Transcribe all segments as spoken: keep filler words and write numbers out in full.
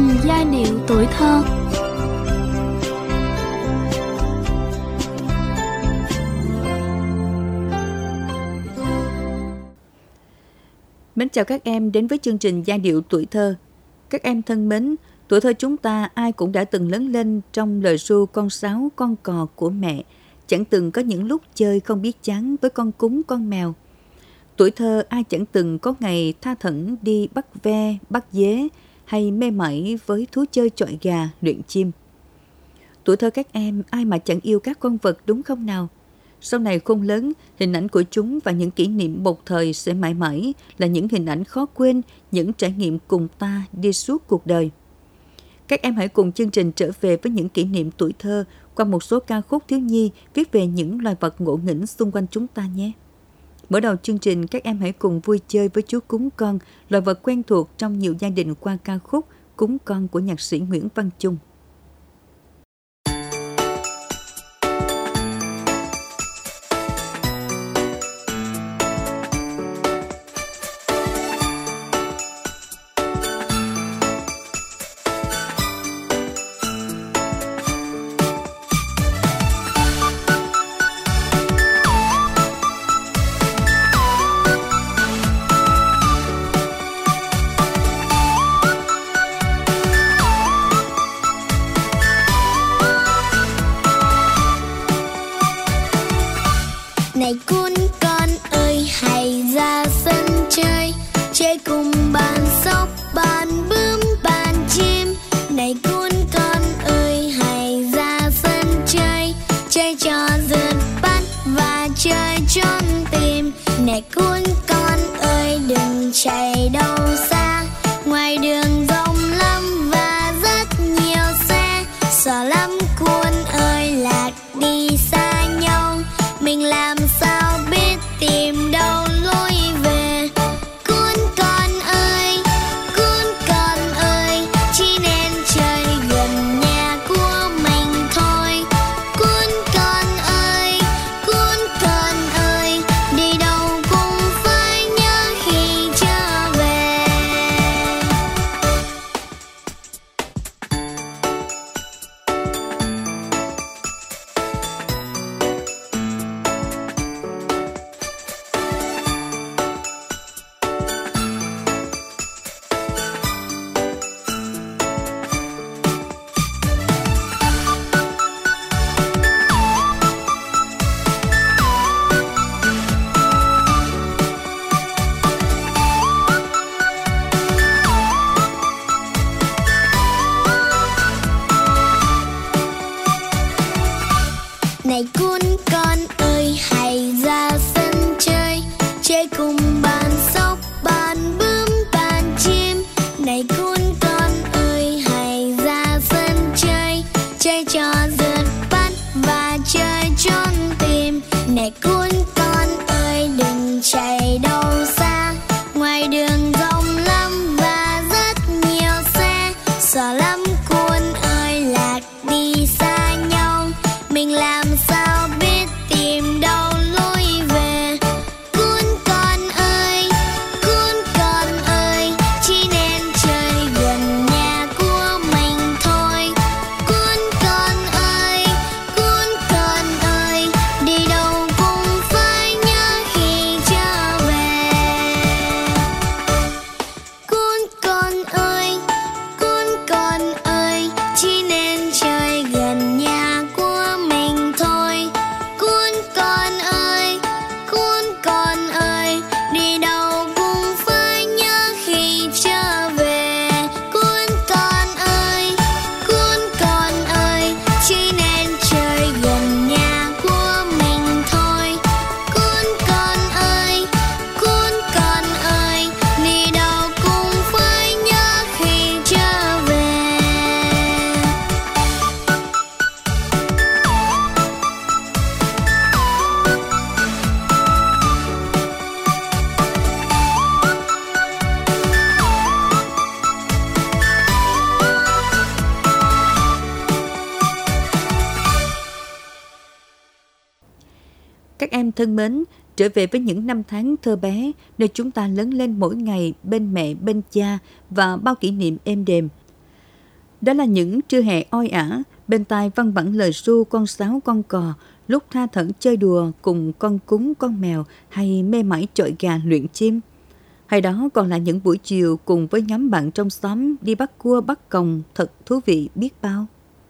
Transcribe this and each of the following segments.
giai điệu tuổi thơ. Mến chào các em đến với chương trình Giai điệu tuổi thơ. Các em thân mến, tuổi thơ chúng ta ai cũng đã từng lớn lên trong lời ru con sáo con cò của mẹ, chẳng từng có những lúc chơi không biết chán với con cún con mèo. Tuổi thơ ai chẳng từng có ngày tha thẩn đi bắt ve, bắt dế hay mê mải với thú chơi chọi gà, luyện chim. Tuổi thơ các em ai mà chẳng yêu các con vật đúng không nào? Sau này khôn lớn, hình ảnh của chúng và những kỷ niệm một thời sẽ mãi mãi là những hình ảnh khó quên, những trải nghiệm cùng ta đi suốt cuộc đời. Các em hãy cùng chương trình trở về với những kỷ niệm tuổi thơ qua một số ca khúc thiếu nhi viết về những loài vật ngộ nghĩnh xung quanh chúng ta nhé. Mở đầu chương trình, các em hãy cùng vui chơi với chú cún con, loài vật quen thuộc trong nhiều gia đình qua ca khúc Cún Con của nhạc sĩ Nguyễn Văn Chung. Này cún con ơi, hãy ra sân chơi, chơi cùng bạn sóc, bạn bướm, bạn chim. Này cún con ơi, hãy ra sân chơi, chơi trò rượt bắt và chơi trốn tìm. Này cún con ơi, đừng chạy đâu xa, ngoài đường rộng lắm và rất nhiều xe. Sợ lắm cún ơi, lạc đi xa nhau, mình làm sao biết tìm đâu lối về. Cún con ơi, cún con ơi, chỉ nên chơi gần nhà của mình thôi. Cún con ơi, cún con ơi, đi đâu cũng phải nhớ khi trở về. Này cún con ơi, hãy ra sân chơi, chơi cùng bạn sóc, bạn bướm, bạn chim. Này cún con ơi, hãy ra sân chơi, chơi trò rượt bắt và chơi trốn tìm. Này cún con ơi, đừng chạy đâu xa, ngoài đường rộng lắm và rất nhiều xe. Sợ lắm cún ơi, lạc đi xa nhau, mình làm sao biết tìm đâu lối về. Cún con ơi, cún con ơi, chỉ nên chơi gần nhà của mình thôi. Cún con ơi, cún con ơi, đi đâu cũng phải nhớ khi trở về. Cún con ơi, cún con ơi, chỉ nên chơi gần nhà của mình thôi. Cún con ơi, cún con ơi, đi đâu cũng phải nhớ khi trở về. Cún con ơi, cún con ơi, chỉ nên chơi gần nhà của mình thôi. Cún con ơi, cún con ơi, đi đâu cũng phải nhớ khi trở về. Các em thân mến, trở về với những năm tháng thơ bé, nơi chúng ta lớn lên mỗi ngày bên mẹ, bên cha và bao kỷ niệm êm đềm. Đó là những trưa hè oi ả, bên tai văng vẳng lời ru con sáo con cò, lúc tha thẩn chơi đùa cùng con cún con mèo hay mê mải chọi gà luyện chim. Hay đó còn là những buổi chiều cùng với nhóm bạn trong xóm đi bắt cua bắt còng thật thú vị biết bao.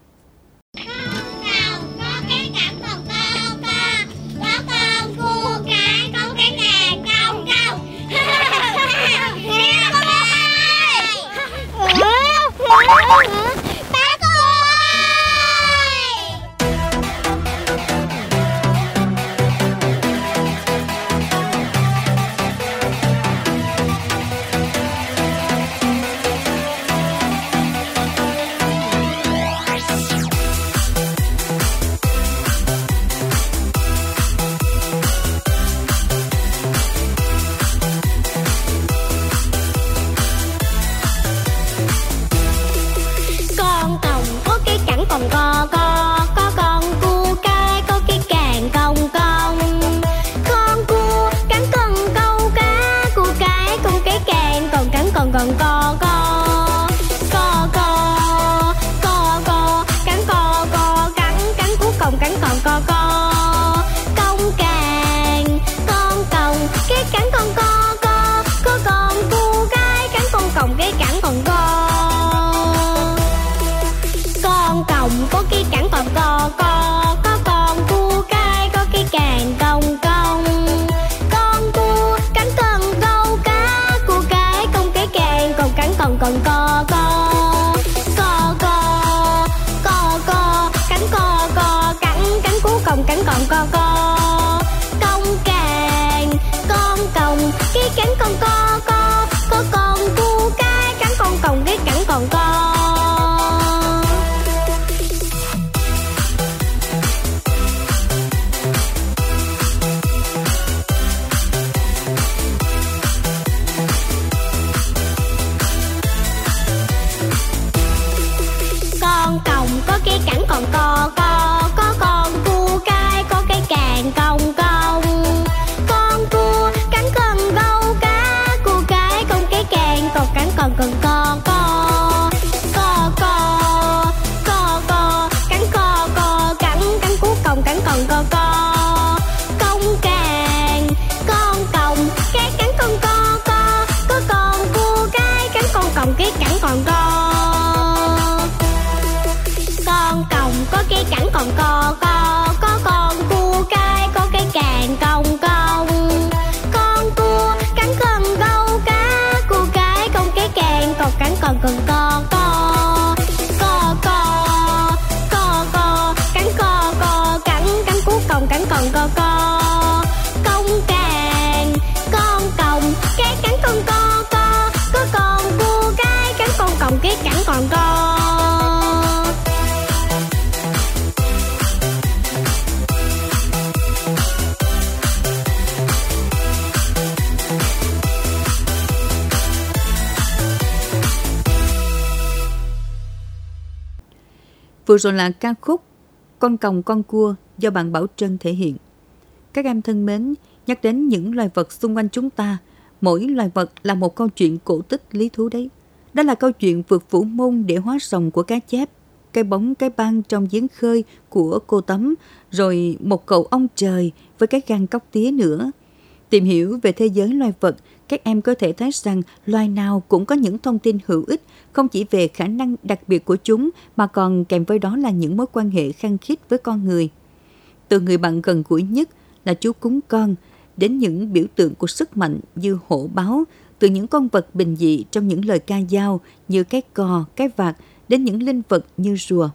Vừa rồi là ca khúc Con Còng Con Cua do bạn Bảo Trân thể hiện. Các em thân mến, nhắc đến những loài vật xung quanh chúng ta, mỗi loài vật là một câu chuyện cổ tích lý thú đấy. Đó là câu chuyện vượt vũ môn để hóa rồng của cá chép, cái bóng cái băng trong giếng khơi của cô Tấm, rồi một cậu ong trời với cái gan cóc tía nữa. Tìm hiểu về thế giới loài vật, các em có thể thấy rằng loài nào cũng có những thông tin hữu ích, không chỉ về khả năng đặc biệt của chúng mà còn kèm với đó là những mối quan hệ khăng khít với con người. Từ người bạn gần gũi nhất là chú cún con, đến những biểu tượng của sức mạnh như hổ báo, từ những con vật bình dị trong những lời ca dao như cái cò, cái vạc, đến những linh vật như rùa.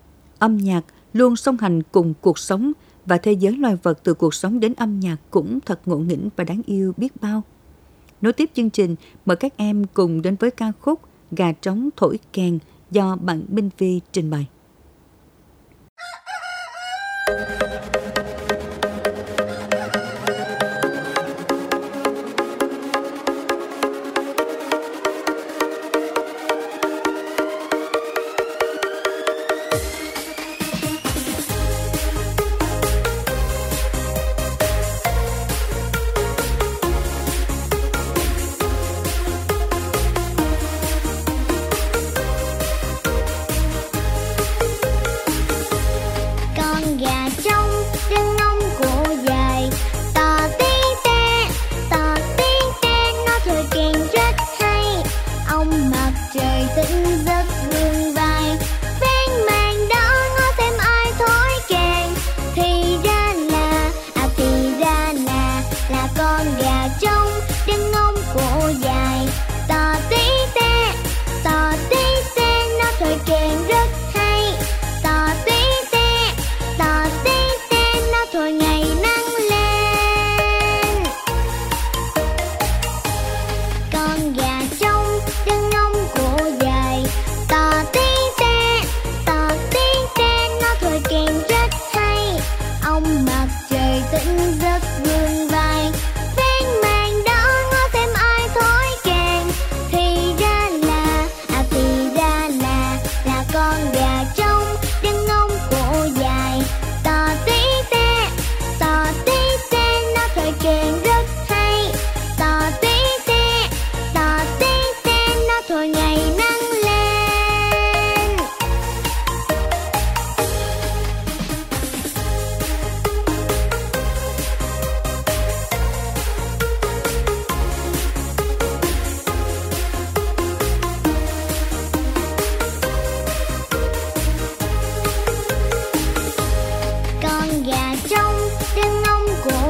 Âm nhạc luôn song hành cùng cuộc sống, và thế giới loài vật từ cuộc sống đến âm nhạc cũng thật ngộ nghĩnh và đáng yêu biết bao. Nối tiếp chương trình, mời các em cùng đến với ca khúc Gà Trống Thổi Kèn do bạn Minh Vi trình bày.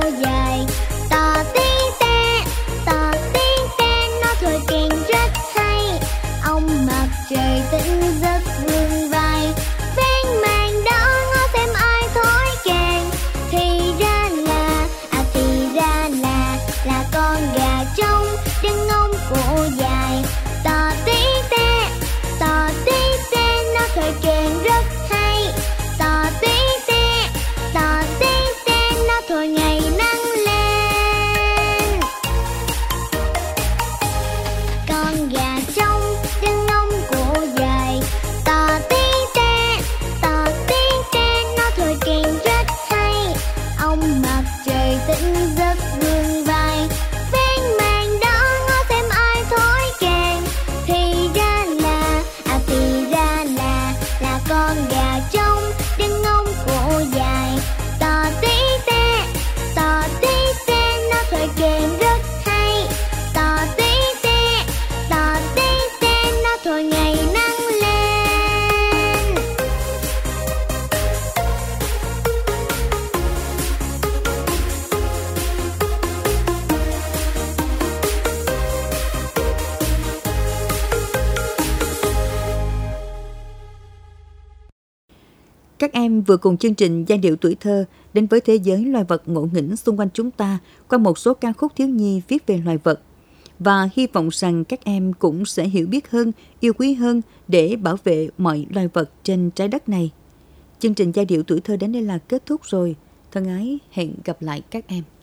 dài. Tò tí te, tò tí te, nó thổi kèn rất hay. Ông mặt trời tỉnh giấc vươn vai, ven màn đó ngó xem ai thổi kèn. Thì ra là, à thì ra là, là con gà trống đứng ngông cổ dài. Tò tí te, tò tí te, nó thổi kèn rất hay. Tò tí te, tò tí te, nó thổi ngày nắng lên. Con gà trống đứng ngông cổ dài. Tò tí te, tò tí te, nó thổi kèn rất hay. Ông mặt trời tỉnh giấc vươn vai, ven màn đó ngó xem ai thổi kèn. Thì ra là, à thì ra là, là con gà trống đứng ngông cổ dài. Tò tí te, tò tí te, nó thổi kèn rất hay. Tò tí te, tò tí te, nó thổi ngày nắng lên. Các em vừa cùng chương trình Giai điệu tuổi thơ đến với thế giới loài vật ngộ nghĩnh xung quanh chúng ta qua một số ca khúc thiếu nhi viết về loài vật. Và hy vọng rằng các em cũng sẽ hiểu biết hơn, yêu quý hơn để bảo vệ mọi loài vật trên trái đất này. Chương trình Giai điệu tuổi thơ đến đây là kết thúc rồi. Thân ái, hẹn gặp lại các em.